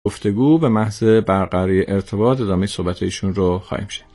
گفتگو به محض برقراری ارتباط ادامه صحبت ایشون رو خواهیم شنید.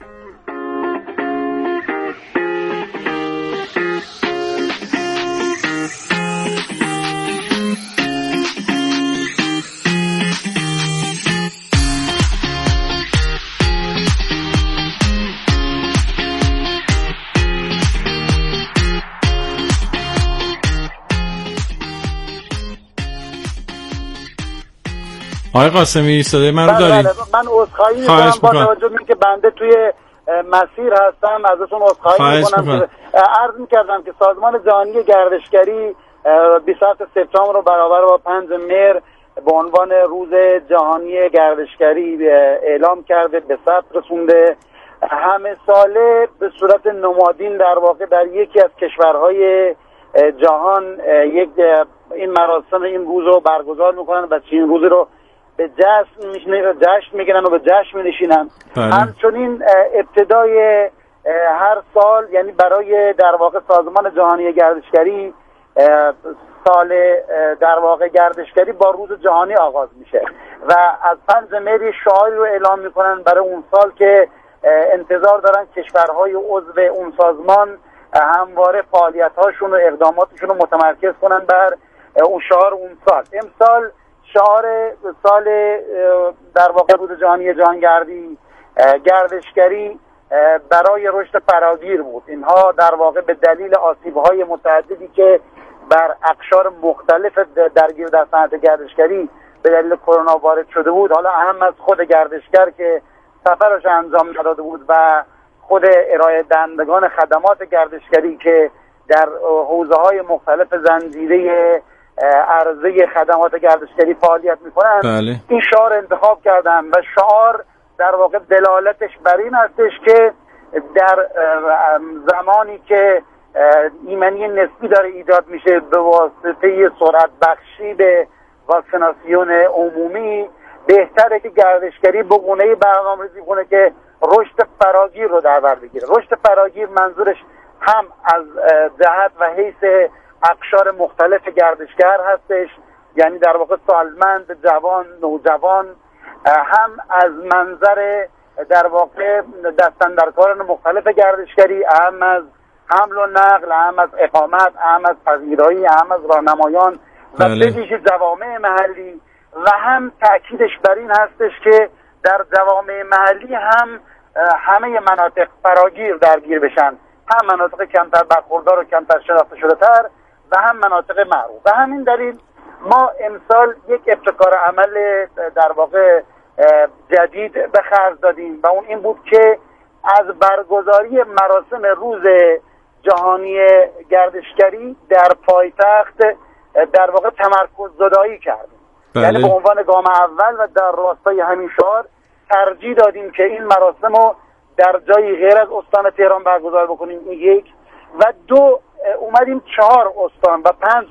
آقای قاسمی صدای من رو دارید؟ من عذرخواهی می‌کنم با توجه به اینکه بنده توی مسیر هستم ازتون عذرخواهی می‌کنم. عرض می‌کردم که سازمان جهانی گردشگری 27 سپتامبر رو برابر با 5 مهر به عنوان روز جهانی گردشگری اعلام کرده، به ثبت رسونده. همه ساله به صورت نمادین در واقع در یکی از کشورهای جهان این مراسم این روز رو برگزار می‌کنن و این روز رو به جشن میگیرن و به جشن می‌نشینن. همچنین ابتدای هر سال، یعنی برای در واقع سازمان جهانی گردشگری، سال در واقع گردشگری با روز جهانی آغاز میشه و از 5 مهر شعاری رو اعلام میکنن برای اون سال که انتظار دارن کشورهای عضو اون سازمان همواره فعالیت‌هاشون و اقداماتشون رو متمرکز کنن بر اون شعار اون سال. امسال شعار سال در واقع روز جهانی گردشگری برای رشد فراگیر بود. اینها در واقع به دلیل آسیب‌های متعددی که بر اقشار مختلف درگیر در صنعت گردشگری به دلیل کرونا وارد شده بود، حالا اهم از خود گردشگر که سفرش انجام نداده بود و خود ارائه دهندگان خدمات گردشگری که در حوزه‌های مختلف زنجیره عرضه خدمات گردشگری فعالیت میکنن، این شعار انتخاب کردن و شعار در واقع دلالتش بر این هستش که در زمانی که ایمنی نسبی داره ایجاد میشه به واسطه سرعت بخشی به واکسیناسیون عمومی، بهتره که گردشگری به گونه‌ای برنامه‌ریزی کنه که رشد فراگیر رو در بر بگیره. رشد فراگیر منظورش هم از جهت و حیث اقشار مختلف گردشگر هستش، یعنی در واقع سالمند، جوان، نوجوان، هم از منظر در واقع دستاندرکاران مختلف گردشگری، هم از حمل و نقل، هم از اقامت، هم از پذیرایی، هم از راهنمایان و به ویژه جوامع محلی، و هم تأکیدش بر این هستش که در جوامع محلی هم همه مناطق فراگیر درگیر بشن، هم مناطق کمتر برخوردار و کمتر شناخته شده تر و هم مناطق معروف. و همین دلیل ما امسال یک ابتکار عمل در واقع جدید به خرج دادیم و اون این بود که از برگزاری مراسم روز جهانی گردشگری در پایتخت در واقع تمرکز زدایی کردیم. یعنی به عنوان گام اول و در راستای همین شعار ترجیح دادیم که این مراسم رو در جایی غیر از استان تهران برگزار بکنیم، این یک، و دو اومدیم 4 استان و 5.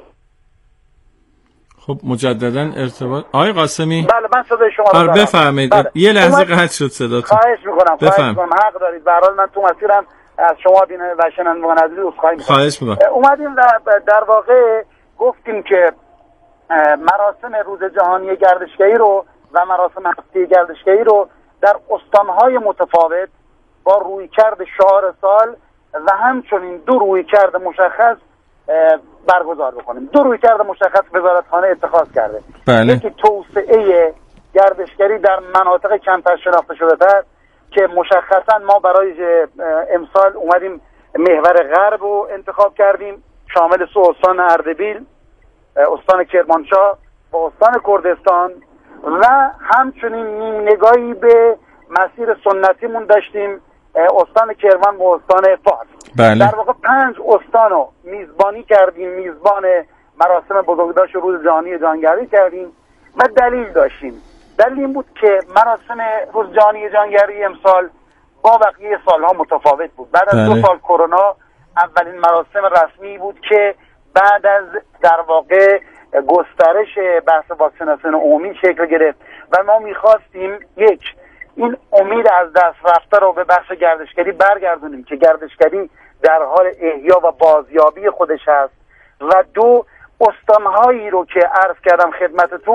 خب مجددا ارتباط آقای قاسمی. بله من صدای شما رو دارم. بفرمایید. یه لحظه قطع شد صداتون. خواهش میکنم حق دارید. به هر حال من تو مسیرم از شما بیننده و شنوندگان عزیز عذرخواهی میکنم. خواهش میکنم. اومدیم و در واقع گفتیم که مراسم روز جهانی گردشگری رو و مراسم هفته گردشگری رو در استانهای متفاوت با رویکرد شعار سال و همچنین 2 رویکرد مشخص برگزار بکنیم. 2 رویکرد مشخص وزارتخانه اتخاذ کرده. یکی توسعه گردشگری در مناطق کمتر شناخته شده تر که مشخصا ما برای امسال اومدیم محور غرب رو انتخاب کردیم، شامل 3 استان اردبیل، استان کرمانشاه و استان کردستان، و همچنین نیم نگاهی به مسیر سنتیمون داشتیم، استان کرمان و استان فارس. در واقع 5 استان رو میزبانی کردیم، میزبان مراسم بزرگداشت روز جهانی جهانگردی کردیم و دلیل داشتیم. دلیل این بود که مراسم روز جهانی جهانگردی امسال با بقیه سالها متفاوت بود. بعد از 2 سال کرونا اولین مراسم رسمی بود که بعد از در واقع گسترش بحث واکسیناسیون عمومی شکل گرفت و ما میخواستیم یک، این امید از دست رفته رو به بخش گردشگری برگردونیم که گردشگری در حال احیا و بازیابی خودش هست، و 2 استانهایی رو که عرض کردم خدمتتون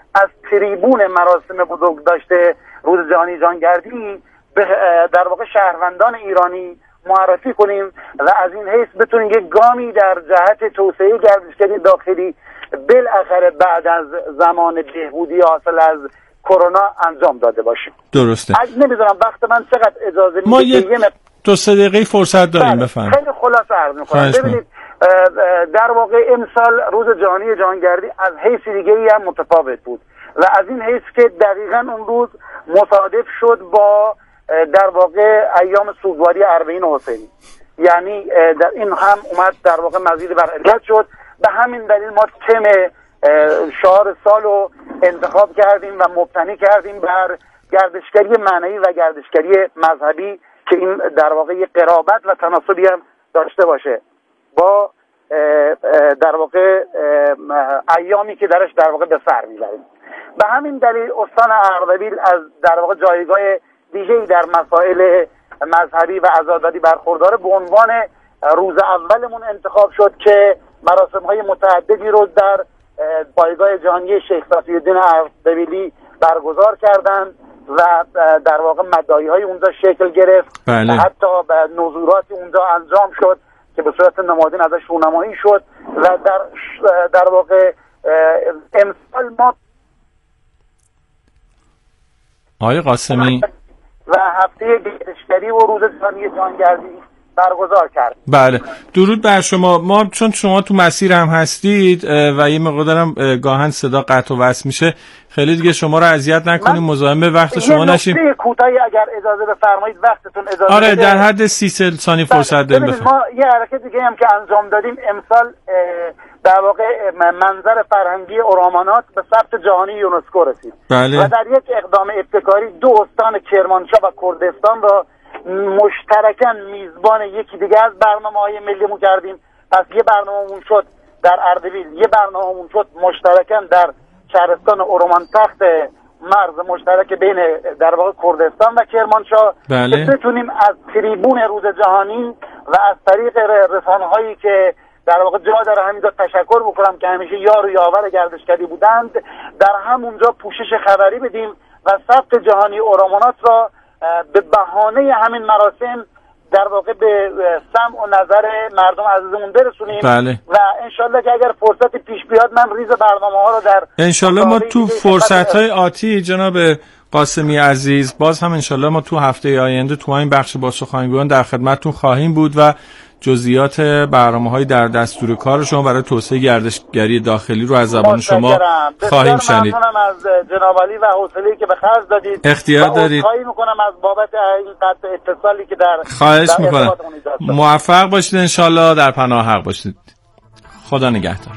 از تریبون مراسم بزرگداشت روز جهانی جهانگردی به در واقع شهروندان ایرانی معرفی کنیم و از این حیث بتونیم یک گامی در جهت توسعه گردشگری داخلی بالاخره بعد از زمان بهبودی حاصل از کرونا انجام داده باشیم. درسته. نمیدونم وقت من چقدر اجازه ما یه 2-3 دقیقه فرصت داریم، بفرمایید. خیلی خلاصه عرض می‌کنم. ببینید در واقع امسال روز جهانی جهانگردی از حیث دیگه‌ای هم متفاوت بود و از این حیث که دقیقاً اون روز مصادف شد با در واقع ایام سوگواری اربعین حسینی، یعنی در این هم اومد در واقع مزید بر علت شد. به همین دلیل ما تم شعار سال رو انتخاب کردیم و مبتنی کردیم بر گردشگری معنوی و گردشگری مذهبی که این در واقع یک قرابت و تناسبی هم داشته باشه با در واقع ایامی که درش در واقع به سر میبریم. به همین دلیل استان اردبیل از در واقع جایگاه دیگه‌ای در مسائل مذهبی و عزاداری برخورداره به عنوان روز اولمون انتخاب شد که مراسم‌های متعددی رو در پایگاه جهانی شیخ صفی‌الدین اردبیلی برگزار کردند و در واقع مدعی‌های اونجا شکل گرفت. بله. حتی نظوراتی اونجا انجام شد که به صورت نمادین ازش رونمایی شد و در واقع امسال ما آقای قاسمی و هفته گردشگری و روز جهانی جهانگردی برگزار کرد. بله، درود بر شما. ما چون شما تو مسیر هم هستید و یه مقدارم گاهن صدا قطع و وصل میشه، خیلی دیگه شما رو اذیت نکنیم، مزاحم وقت شما نشیم. یه کوتاهی اگر اجازه بفرمایید، وقتتون اجازه آره در حد 30 ثانیه فرصت داریم. ما یه حرکت دیگه هم که انجام دادیم امسال در واقع منظر فرهنگی اورامانات به ثبت جهانی یونسکو رسید. بله. و در یک اقدام ابتکاری دو استان کرمانشاه و کردستان را مشترکاً میزبان یکی دیگه از برنامه‌های ملیمون کردیم. پس یه برنامه‌مون شد در اردبیل، یه برنامه‌مون شد مشترکاً در شهرستان اورمان تخت، مرز مشترک بین در واقع کردستان و کرمانشاه. بله. که بتونیم از تریبون روز جهانی و از طریق رسانه‌هایی که در واقع جا داره همینجا تشکر بکنم که همیشه یار و یاور گردشگری بودند، در همونجا پوشش خبری بدیم و ثبت جهانی اورامانات را به بهانه همین مراسم در واقع به سمع و نظر مردم عزیزمون برسونیم. بله. و انشالله که اگر فرصت پیش بیاد من ریز برنامه‌ها رو در انشالله ما تو فرصت‌های آتی جناب قاسمی عزیز باز هم انشالله ما تو هفته آینده تو این بخش با سخنگویان در خدمتتون خواهیم بود و جزئیات برنامه‌های در دستور کار شما برای توسعه گردشگری داخلی رو از زبان شما خواهیم شنید. ممنونم از جناب علی و حوصله‌ای که به خرج دادید. اختیار دارید. خواهی می‌کنم از بابت این قطع اتصالی که در خواهش می‌کنم. موفق باشید انشالله، در پناه حق باشید. خدا نگهدار.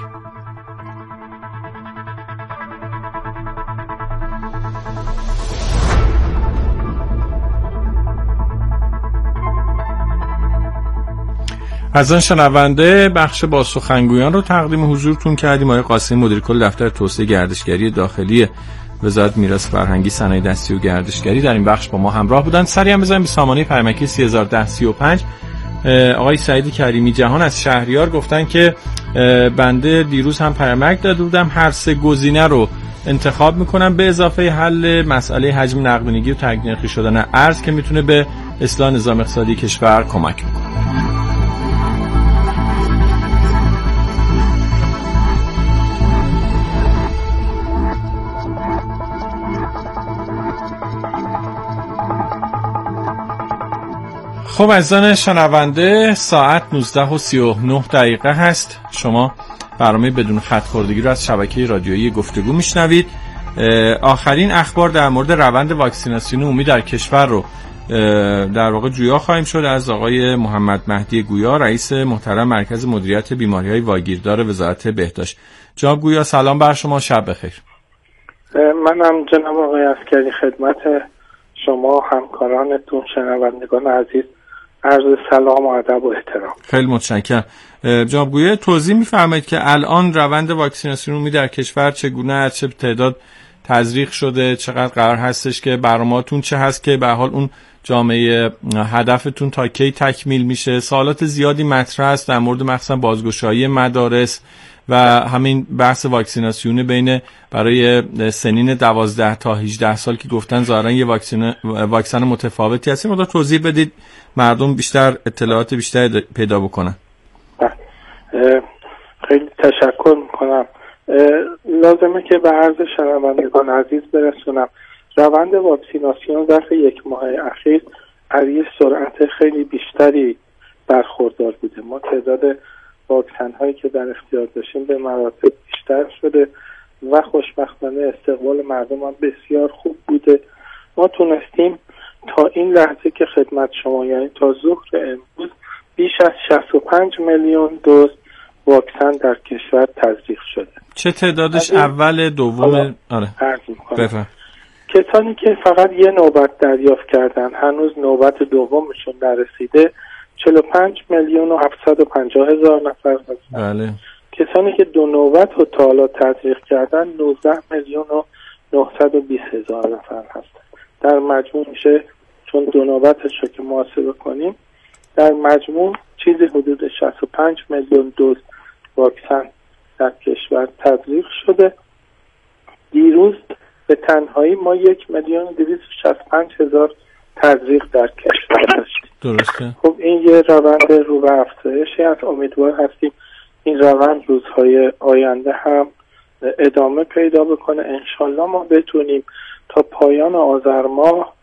از آن شنونده بخش با سخنگویان رو تقدیم حضورتون کردیم. آقای قاسمی مدیر کل دفتر توسعه گردشگری داخلی وزارت میراث فرهنگی، صنایع دستی و گردشگری در این بخش با ما همراه بودند. سری هم بزنیم به سامانه پیامکی 301035. آقای سعید کریمی جهان از شهریار گفتن که بنده دیروز هم پیامک داده بودم، هر سه گزینه رو انتخاب میکنم به اضافه حل مسئله حجم نقدینگی و تغییر شدن ارز که میتونه به اصلاح نظام اقتصادی کشور کمک کنه. خب عزیزان شنونده، ساعت 19:39 هست. شما برنامه بدون خط خوردگی رو از شبکه رادیویی گفتگو میشنوید. آخرین اخبار در مورد روند واکسیناسیون عمومی در کشور رو در واقع جویا خواهیم شد از آقای محمد مهدی گویا، رئیس محترم مرکز مدیریت بیماری‌های واگیردار وزارت بهداشت. جناب گویا سلام بر شما، شب بخیر. منم جناب آقای عسکری خدمت شما همکارانتون شنوندگان عزیز عرض سلام و ادب و احترام. خیلی متشکرم. جناب گویا توضیح می‌فرمایید که الان روند واکسیناسیون عمومی در کشور چگونه است، چه تعداد تزریق شده، چقدر قرار هستش که برنامه‌تون چه هست که به حال اون جامعه هدفتون تا کی تکمیل میشه؟ سوالات زیادی مطرح است در مورد مخصوصا بازگشایی مدارس و همین بحث واکسیناسیون بین برای سنین 12 تا 18 سال که گفتن ظاهرا یه واکسن متفاوتی هست. مقدار توضیح بدید مردم بیشتر اطلاعات بیشتری پیدا بکنن. خیلی تشکر میکنم. لازمه که به عرض شنوندگان عزیز برسونم روند واکسیناسیون در یک ماه اخیر از یه سرعت خیلی بیشتری برخوردار بوده. ما تعداد واکسن هایی که در اختیار داشتیم به مراتب بیشتر شده و خوشبختانه استقبال مردم هم بسیار خوب بوده. ما تونستیم تا این لحظه که خدمت شما یعنی تا ظهر امروز بیش از 65 میلیون دوز واکسن در کشور تزریق شده. چه تعدادش اول دوم؟ آره بفرمایید. کسانی که فقط یه نوبت دریافت کردن هنوز نوبت دومشون نرسیده 45 میلیون و 750 هزار نفر هستن. بله. کسانی که دو نوبت رو تا حالا تزریق کردن 19 میلیون و 920 هزار نفر هستن. در مجموع میشه چون دو نوبتش رو که محاسبه کنیم در مجموع چیزی حدود 65 میلیون دوز واکسن در کشور تزریق شده. دیروز به تنهایی ما 1,265,000 تزریق در کشور داشتیم. درسته. خب این یه روند رو به افزایشی است. امیدوار هستیم این روند روزهای آینده هم ادامه پیدا بکنه. انشالله ما بتونیم تا پایان آذر ماه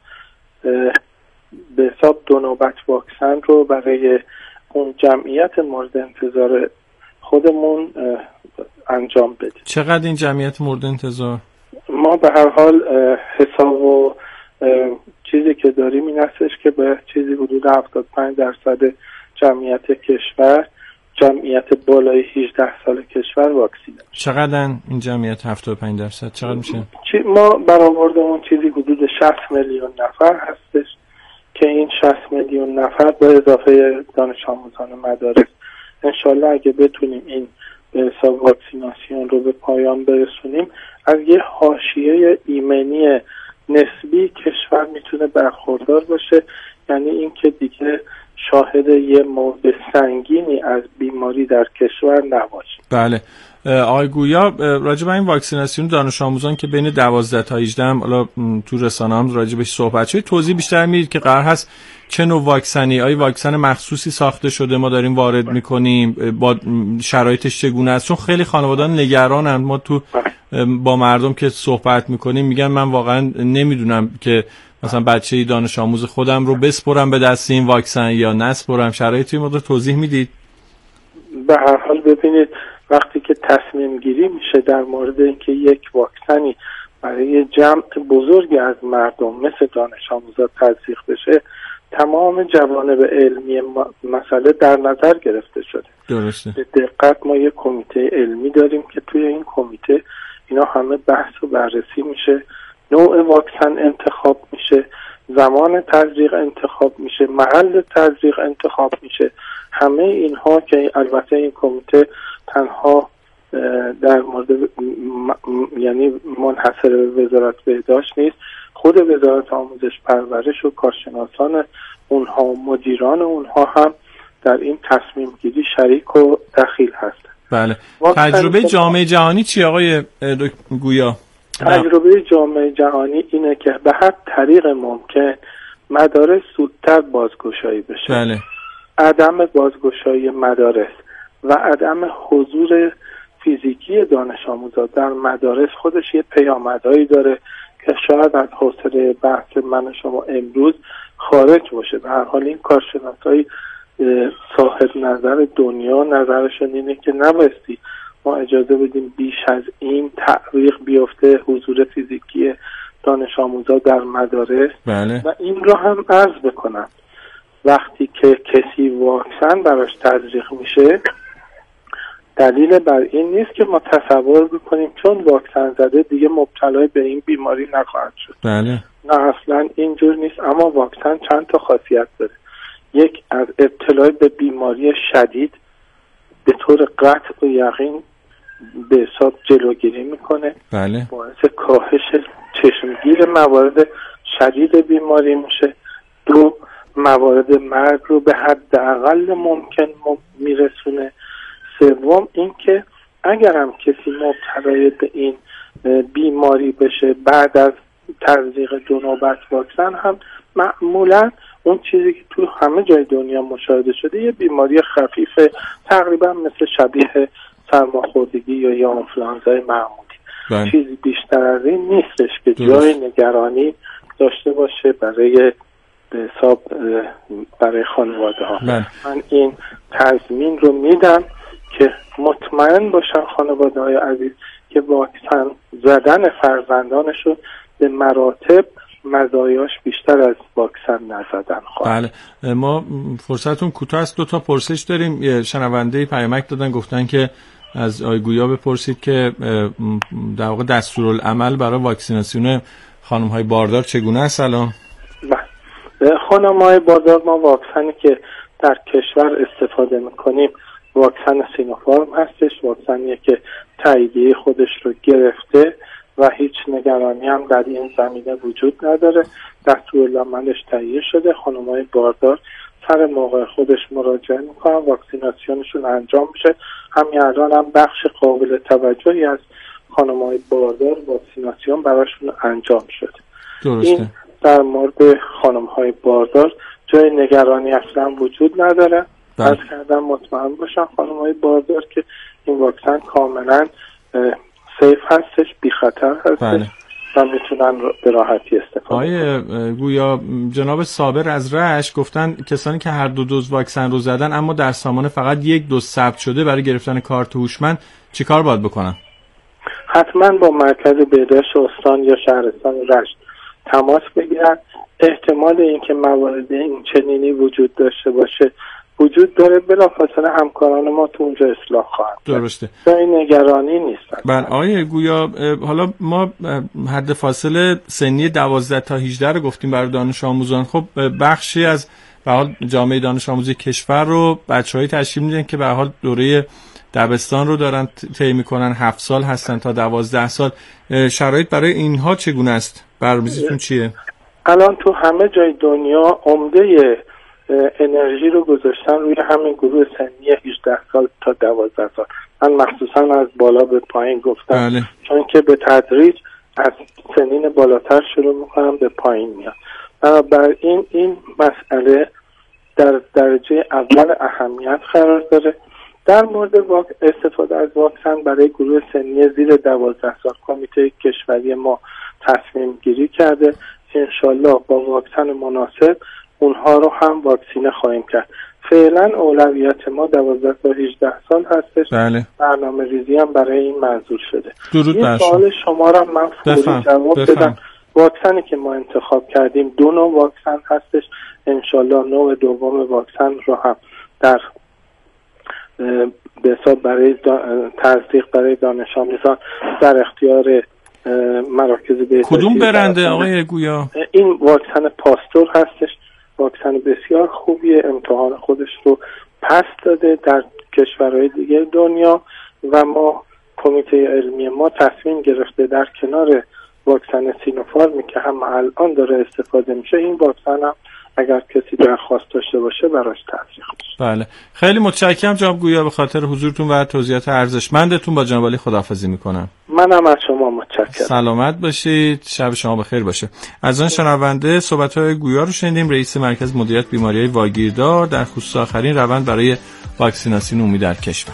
به حساب دو نوبت واکسن رو برای اون جمعیت مورد انتظار خودمون انجام بدیم. چقدر این جمعیت مورد انتظار؟ ما به هر حال حساب و چیزی که داریم این هستش که به چیزی حدود 75% جمعیت کشور، جمعیت بالای 18 سال کشور واکسینه. چقدر این جمعیت 75%؟ چقدر میشه؟ ما برآوردمون چیزی حدود 60 میلیون نفر هستش که این 60 میلیون نفر به اضافه دانش آموزان مدارس انشالله اگه بتونیم این به حساب واکسیناسیون رو به پایان برسونیم از یه حاشیه ایمنی نسبی کشور میتونه برخوردار باشه. یعنی این که دیگه شاهد یه موج سنگینی از بیماری در کشور نباشه. بله. آقای گویا راجع به این واکسیناسیون دانش آموزان که بین 12 تا 18 هم حالا تو رسانه هم راجع بهش صحبت شد، توضیح بیشتر میدید که قرار هست چه نوع واکسنی؟ آیا واکسن مخصوصی ساخته شده ما داریم وارد میکنیم؟ با شرایطش چگونه است؟ چون خیلی خانواده‌ها نگرانن. ما تو با مردم که صحبت میکنیم میگن من واقعا نمیدونم که مثلا بچه‌ای دانش آموز خودم رو بسپرم به دست این واکسن یا نسپرم. شرایطی مقدار توضیح میدید؟ به هر حال ببینید وقتی که تصمیم گیری میشه در مورد اینکه یک واکسنی برای جمع بزرگی از مردم مثل دانش آموزا تزریق بشه تمام جوانب علمی مسئله در نظر گرفته شده. درسته. به دقت ما یک کمیته علمی داریم که توی این کمیته اینا همه بحث و بررسی میشه، نوع واکسن انتخاب میشه، زمان تزریق انتخاب میشه، محل تزریق انتخاب میشه. همه اینها که البته این کمیته تنها در مورد یعنی منحصر به وزارت بهداشت نیست، خود وزارت آموزش پرورش و کارشناسان اونها و مدیران اونها هم در این تصمیم گیری شریک و دخیل هستند. بله. تجربه جامعه جهانی چی آقای گویا؟ تجربه جامعه جهانی اینه که به هر طریق ممکن مدارس زودتر بازگشایی بشه. بله. عدم بازگشایی مدارس و عدم حضور فیزیکی دانش آموزا در مدارس خودش یه پیامدهایی داره که شاید از حوصله بحث من و شما امروز خارج باشه. به هر حال این کارشناسای صاحب نظر دنیا نظرشون اینه که نبایستی ما اجازه بدیم بیش از این تعویق بیفته حضور فیزیکی دانش آموزا در مدارس. بله. و این رو هم عرض بکنم وقتی که کسی واکسن براش تزریق میشه دلیل بر این نیست که ما تصور بکنیم چون واکسن زده دیگه مبتلا به این بیماری نخواهد شد. بله. نه اصلا اینجور نیست. اما واکسن چند تا خاصیت داره. یک، از ابتلا به بیماری شدید به طور قطع و یقین به حساب جلوگیری میکنه. بله. باعث کاهش چشمگیر موارد شدید بیماری میشه. دو، موارد مرگ رو به حداقل ممکن میرسونه. سوم، این که اگرم کسی مبتلای به این بیماری بشه بعد از تزریق 2 نوبت واکسن هم معمولا اون چیزی که تو همه جای دنیا مشاهده شده یه بیماری خفیفه، تقریبا مثل شبیه سرماخوردگی یا آنفلانزای معمولی. چیزی بیشتر از این نیستش که جای نگرانی داشته باشه برای به حساب برای خانواده ها. من این تضمین رو میدم که مطمئن باشن خانواده های عزیز که واکسن زدن فرزندانشون به مراتب مزایاش بیشتر از واکسن نزدن خواهد. بله، ما فرصتون کوتاه است، 2 تا پرسش داریم. یه شنونده پیامک دادن گفتن که از آقای گویا بپرسید که در واقع دستورالعمل برای واکسیناسیون خانم‌های باردار چگونه است الان؟ خانم‌های باردار ما واکسنی که در کشور استفاده می‌کنیم واکسن سینوفارم هستش، واکسنیه که تاییدیه خودش رو گرفته و هیچ نگرانی هم در این زمینه وجود نداره. دستورالعملش تهیه شده، خانم‌های باردار سر موقع خودش مراجعه میکنن، واکسیناسیونشون انجام میشه. همین الان هم بخش قابل توجهی از خانم‌های باردار واکسیناسیون براشون انجام شده. درسته. این در مورد خانم‌های باردار جای نگرانی اصلا وجود نداره. از کردن مطمئن باشن خانم‌های باردار که این واکسن کاملا سیف هستش، بی خطر هستش و میتونن به راحتی استفاده کنن. گویا جناب صابر از رشت گفتن کسانی که هر 2 دوز واکسن رو زدن اما در سامانه فقط 1 دوز ثبت شده برای گرفتن کارت هوشمند چیکار باید بکنن؟ حتما با مرکز بهداشت استان یا شهرستان رشت تماس بگیرن. احتمال اینکه موارد این چنینی وجود داشته باشه وجود داره، بلافاصله همکاران ما تو اونجا اصلاح خواهند. درسته. جای نگرانی نیست. بله آقای گویا، حالا ما حد فاصله سنی 12 تا 18 رو گفتیم برای دانش آموزان. خب بخشی از به حال جامعه دانش آموزی کشور رو بچه‌های تشکیل میدن که به حال دوره دبستان رو دارن طی میکنن، 7 سال هستن تا 12 سال. شرایط برای اینها چگونه است؟ برنامه‌ریزیتون چیه؟ الان تو همه جای دنیا عمده انرژی رو گذاشتن روی همین گروه سنی 18 سال تا 12 سال. من مخصوصا از بالا به پایین گفتم. بله. چون که به تدریج از سنین بالاتر شروع میکنم به پایین میاد. بنابراین این مسئله در درجه اول اهمیت قرار داره. در مورد استفاده از واکسن برای گروه سنی زیر 12 سال کمیته کشوری ما تصمیم گیری کرده. انشالله با واکسن مناسب اونها رو هم واکسینه خواهیم کرد. فعلا اولویت ما 12 تا 18 سال هستش. بله. برنامه ریزی هم برای این منظور شده. این سوال شما را من فوری جواب بدم. واکسنی که ما انتخاب کردیم 2 نوع واکسن هستش. انشالله نوع دوم واکسن رو هم در به حساب برای تصدیق برای دانش آموزان در اختیار مراکز بهداشتی. کدوم برنده آقای گویا؟ این واکسن پاستور هستش. واکسن بسیار خوبیه، امتحان خودش رو پس داده در کشورهای دیگه دنیا و ما کمیته علمی ما تصمیم گرفته در کنار واکسن سینوفارمی که هم الان داره استفاده میشه این واکسن هم اگر کسی درخواست داشته باشه براش تزریق بشه. بله خیلی متشکرم جناب گویا به خاطر حضورتون و توضیحات ارزشمندتون. با جناب علی خداحافظی میکنم. منم از شما متشکرم. سلامت باشید، شب شما بخیر باشه. از آن شنونده صحبت‌های گویا رو شنیدیم، رئیس مرکز مدیریت بیماری‌های واگیردار در خصوص آخرین روند برای واکسیناسیون عمومی در کشور.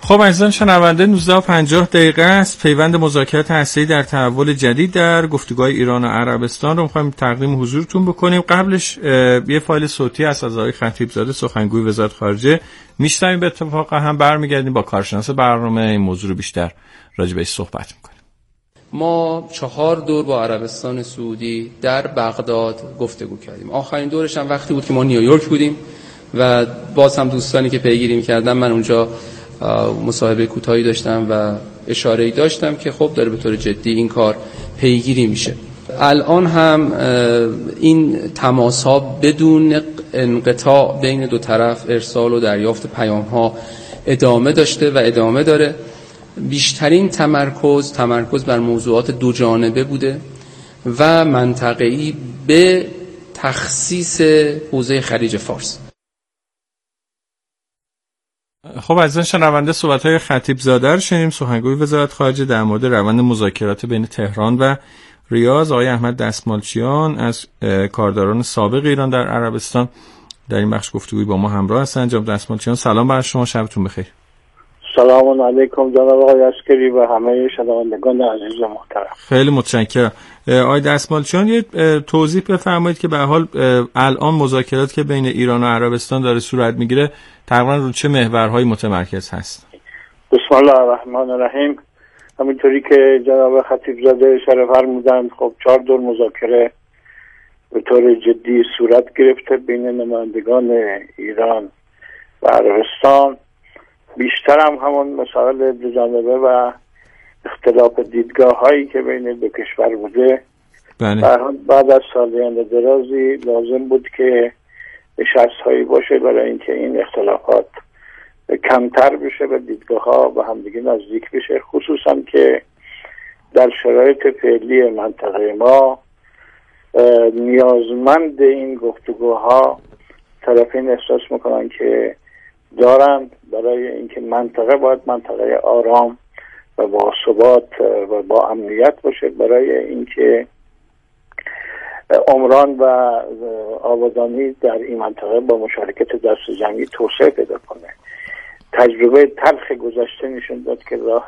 خب عزیزان شنونده 19:50 است. پیوند مذاکرات هسته‌ای در تحول جدید در گفتگوهای ایران و عربستان رو می‌خوایم تقدیم حضورتون بکنیم. قبلش یه فایل صوتی از آقای خطیبزاده سخنگوی وزارت خارجه میشنویم. به اتفاق هم برمیگردیم با کارشناس برنامه این موضوع رو بیشتر راجع بهش صحبت می‌کنیم. ما 4 دور با عربستان سعودی در بغداد گفتگو کردیم. آخرین دورش هم وقتی بود که ما نیویورک بودیم و باز هم دوستانی که پیگیری می‌کردن من اونجا مصاحبه کوتاهی داشتم و اشاره‌ای داشتم که خب داره به طور جدی این کار پیگیری میشه. الان هم این تماس‌ها بدون انقطاع بین دو طرف ارسال و دریافت پیام‌ها ادامه داشته و ادامه داره. بیشترین تمرکز بر موضوعات دو جانبه بوده و منطقه‌ای به تخصیص حوزه خلیج فارس. خب عزیزان شنونده صحبت‌های خطیبزاده رو شنیدیم، سخنگوی وزارت خارجه در مورد روند مذاکرات بین تهران و ریاض. آقای احمد دستمالچیان از کارداران سابق ایران در عربستان در این بخش گفتگویی با ما همراه هستند. جناب دستمالچیان سلام بر شما، شبتون بخیر. سلام علیکم جناب آقای عسکری و همه شنوندگان عزیز و محترم. خیلی متشکرم. آقای دستمالچیان یه توضیح بفرمایید که به هر حال الان مذاکرات که بین ایران و عربستان داره صورت میگیره تقریبا رو چه محورهایی متمرکز هست؟ بسم الله الرحمن الرحیم. همینطوری که جناب خطیبزاده اشاره فرمودند خب 4 دور مذاکره به طور جدی صورت گرفته بین نمایندگان ایران و عربستان. بیشتر هم همون مسائل دو جانبه و اختلاف دیدگاه هایی که بین دو کشور بوده. بله. بعد از سالیان درازی لازم بود که نشست هایی باشه برای اینکه این اختلافات کمتر بشه و دیدگاه ها به همدیگه نزدیک بشه، خصوصا که در شرایط فعلی منطقه ما نیازمند این گفتگوها طرفین احساس میکنن که دارند برای اینکه منطقه باید منطقه آرام و با ثبات و با امنیت باشه، برای اینکه عمران و آبادانی در این منطقه با مشارکت دست جمعی توسعه پیدا کنه. تجربه تلخ گذشته نشون داد که راه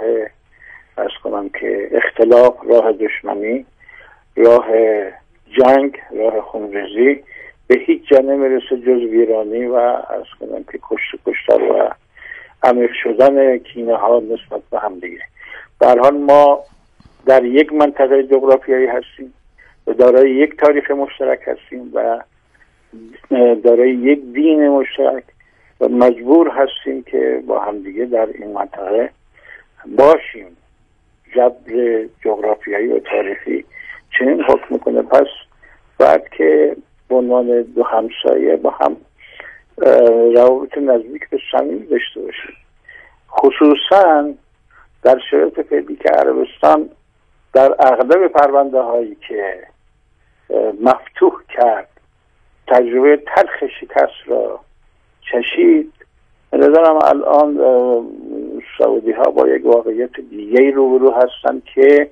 اختلاف، راه دشمنی، راه جنگ، راه خونریزی به هیچ جا نمیرسه جز ویرانی و که کشتار و عمیق شدن کینه ها نسبت به هم دیگه. به هر حال ما در یک منطقه جغرافیایی هستیم و دارای یک تاریخ مشترک هستیم و دارای یک دین مشترک و مجبور هستیم که با همدیگه در این منطقه باشیم. جبر جغرافیایی و تاریخی چنین حکم میکنه. پس بعد که به عنوان دو همسایه با هم روابط نزدیک به صمیمی داشته باشیم، خصوصا در شرایط فعلی که عربستان در اغلب پرونده هایی که مفتوح کرد تجربه تلخ شکست را چشید. به نظرم الان سعودی ها با یک واقعیت دیگه روبرو هستند که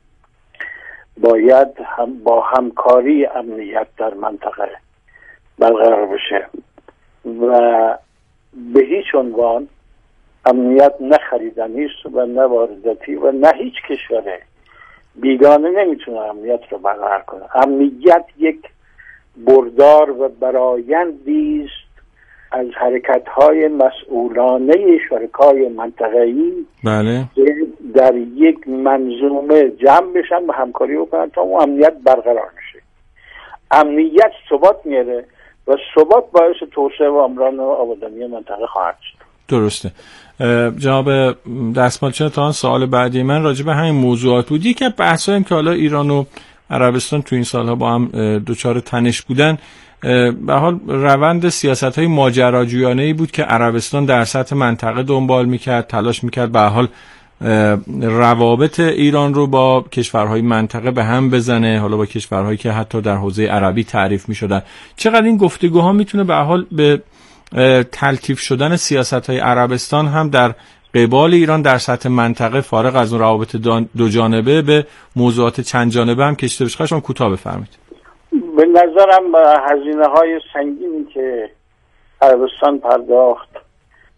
باید با همکاری امنیت در منطقه برقرار بشه و به هیچ عنوان امنیت نه خریدنی است و نه وارداتی و نه هیچ کشور بیگانه نمیتونه امنیت رو برقرار کنه. امنیت یک بردار و برآیندی است از حرکت‌های مسئولانه شرکای منطقه‌ای. بله. در یک منظومه جمع بشن و همکاری بکنن تا اون امنیت برقرار بشه. امنیت ثبات میاره و ثبات باعث توسعه و عمران و آبادانی منطقه خواهد شد. درسته. جناب دستمالچیان تا سوال بعدی من راجع به همین موضوعات بود. یکی از بحثایی که حالا ایران و عربستان تو این سالها با هم دوچار تنش بودن به حال روند سیاست‌های ماجراجویانه‌ای بود که عربستان در سطح منطقه دنبال می‌کرد، تلاش می‌کرد به حال روابط ایران رو با کشورهای منطقه به هم بزنه، حالا با کشورهایی که حتی در حوزه عربی تعریف می‌شدن. چقدر این گفتگوها میتونه به حال به تلطیف شدن سیاست‌های عربستان هم در قبال ایران در سطح منطقه فارغ از اون روابط دو جانبه به موضوعات چند جانبه هم کشیده بشه؟ خواهشم کوتاه بفرمایید. به نظرم هزینه‌های سنگینی که عربستان پرداخت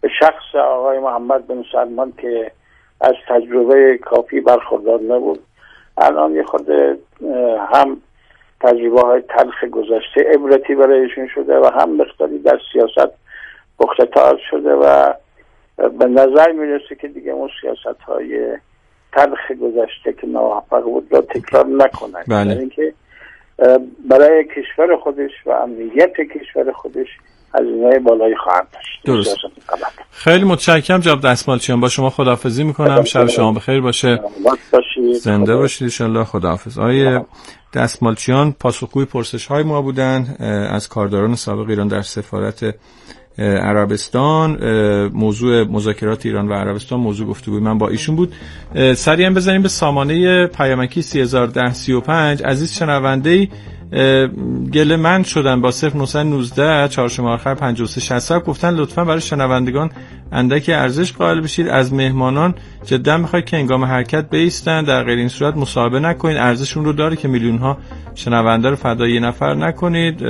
به شخص آقای محمد بن سلمان که از تجربه کافی برخوردار نبود، الان یه خود هم تجربه های تلخ گذشته عبرتی برایشون شده و هم مقداری در سیاست مختار شده و به نظر میرسه که دیگه اون سیاست های تلخ گذشته که ناموفق بود را تکرار نکنن. بله. یعنی که برای کشور خودش و امنیت کشور خودش هزینه‌های بالایی خواهد داشت. درست. خیلی متشکرم جناب دستمالچیان، با شما خداحافظی میکنم. شب شما بخیر باشه. زنده باشید ان شاء الله. خداحافظ. آقای دستمالچیان پاسخگوی پرسش‌های ما بودن از کارداران سابق ایران در سفارت عربستان. موضوع مذاکرات ایران و عربستان موضوع گفتگوی من با ایشون بود. سریع بزنیم به سامانه پیامکی 301035. عزیز شنونده‌ای گله من شدن با 0919 4 آخر 5367 گفتن لطفاً برای شنوندگان اندکی ارزش قائل بشید. از مهمانان جدا میخواید که هنگام حرکت بایستن، در غیر این صورت مصاحبه نکنید. ارزشون رو داره که میلیون ها شنونده رو فدای یه نفر نکنید.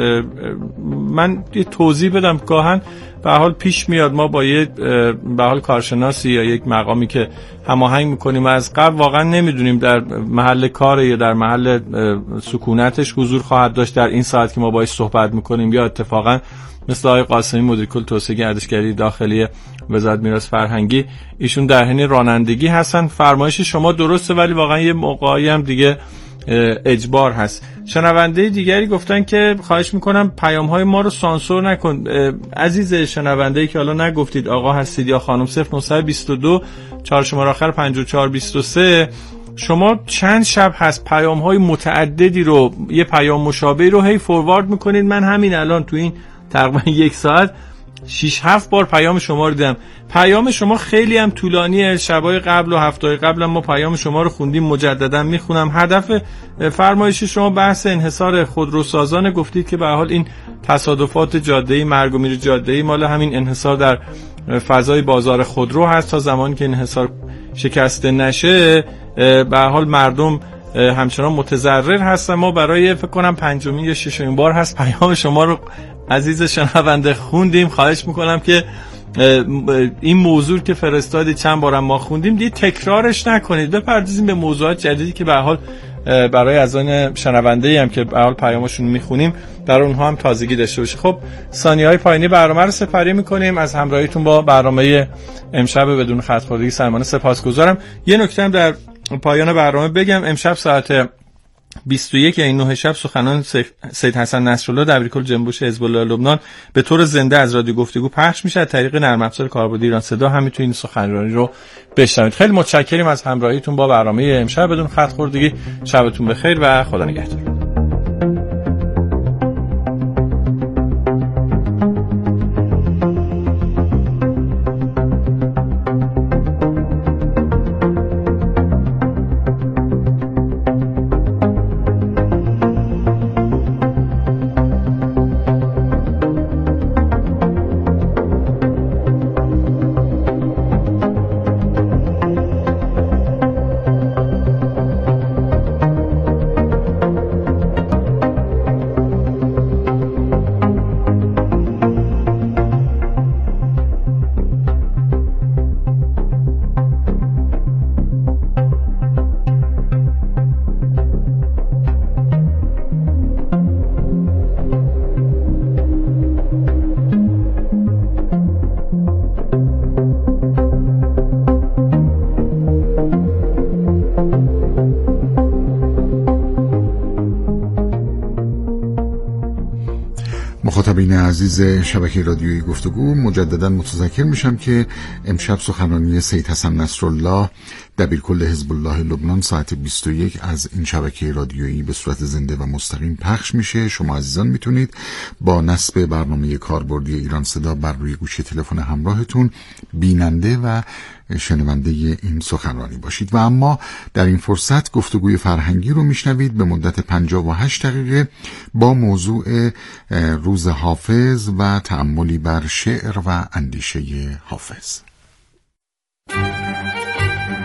من یه توضیح بدم. گاهن به حال پیش میاد ما با یه به حال کارشناسی یا یک مقامی که هماهنگ میکنیم از قبل واقعا نمیدونیم در محل کار یا در محل سکونتش حضور خواهد داشت در این ساعت که ما باهاش صحبت میکنیم، یا اتفاقا مثل آقای قاسمی مدیر کل توسعه گردشگری داخلی وزارت میراث فرهنگی، ایشون در حین رانندگی هستن. فرمایش شما درسته ولی واقعا یه موقعی هم دیگه اجبار هست. شنونده دیگری گفتن که خواهش میکنم پیام‌های ما رو سانسور نکن. عزیز شنونده‌ای که حالا نگفتید آقا هستید یا خانم، 0922 4 آخر 5423 شما چند شب هست پیام‌های متعددی رو، یه پیام مشابهی رو هی فوروارد میکنید. من همین الان تو این تقریبا یک ساعت 6-7 بار پیام شما رو دیدم. پیام شما خیلی هم طولانیه. شبای قبل و هفته‌های قبل ما پیام شما رو خوندیم، مجددا میخونم. هدف فرمایش شما بحث انحصار خودروسازان، گفتید که به هر حال این تصادفات جاده‌ای، مرگ و میر جاده‌ای مال همین انحصار در فضای بازار خودرو هست. تا زمانی که انحصار شکسته نشه به هر حال مردم همچنان متضرر هستن. ما برای فکر کنم پنجمین یا ششمین بار هست پیام شما رو عزیز شنونده خوندیم. خواهش میکنم که این موضوع که فرستادید چند بارم ما خوندیم دیگه تکرارش نکنید، بپردازیم به موضوعات جدیدی که به هر حال برای از آن شنونده‌ای هم که به هر حال پیامشون میخونیم برای اونها هم تازگی داشته باشه. خب ثانیه‌های پایانی برنامه رو سپری میکنیم. از همراهیتون با برنامه امشب بدون خط خوردگی سلمان سپاسگزارم. یه نکته هم در پایان برنامه بگم. امشب ساعت 21 این 9 شب سخنان سید حسن نصرالله دبیرکل جنبش حزب الله لبنان به طور زنده از رادیو گفتگو پخش میشه از طریق نرم افزار کاربردی ایران صدا. هم میتونید این سخنرانی رو بشنوید. خیلی متشکریم از همراهیتون با برنامه امشب بدون خط خوردگی. شبتون بخیر و خدا نگهدار. مخاطبین عزیز شبکه رادیویی گفتگو، مجددا متذکر میشم که امشب سخنرانی سید حسن نصرالله دبیرکل حزب الله لبنان ساعت 21 از این شبکه رادیویی به صورت زنده و مستقیم پخش میشه. شما عزیزان میتونید با نصب برنامه کاربردی ایران صدا بر روی گوشی تلفن همراهتون بیننده و شنونده این سخنرانی باشید. و اما در این فرصت گفتگوی فرهنگی رو میشنوید به مدت 58 دقیقه با موضوع روز حافظ و تأملی بر شعر و اندیشه حافظ.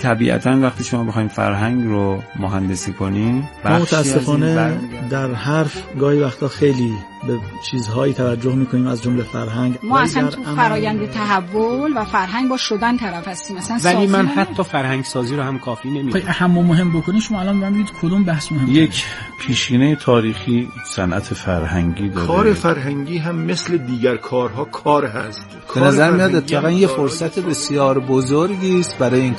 طبیعتاً وقتی شما بخواید فرهنگ رو مهندسی کنین، ما متاسفانه در حرف گاهی وقتا خیلی به چیزهایی توجه میکنیم از جمله فرهنگ. ما اصلا تو فرایند تحول و فرهنگ با شدن طرف هستیم مثلا. ولی من حتی فرهنگ سازی رو هم کافی نمیدونم. اهم و مهم بکنید شما الان من بگید کدوم بحث مهمه؟ یک پیشینه تاریخی صنعت فرهنگی داره. کار فرهنگی هم مثل دیگر کارها کار هست. به نظر میاد اتفاقا یه فرصت بسیار بزرگی است برای این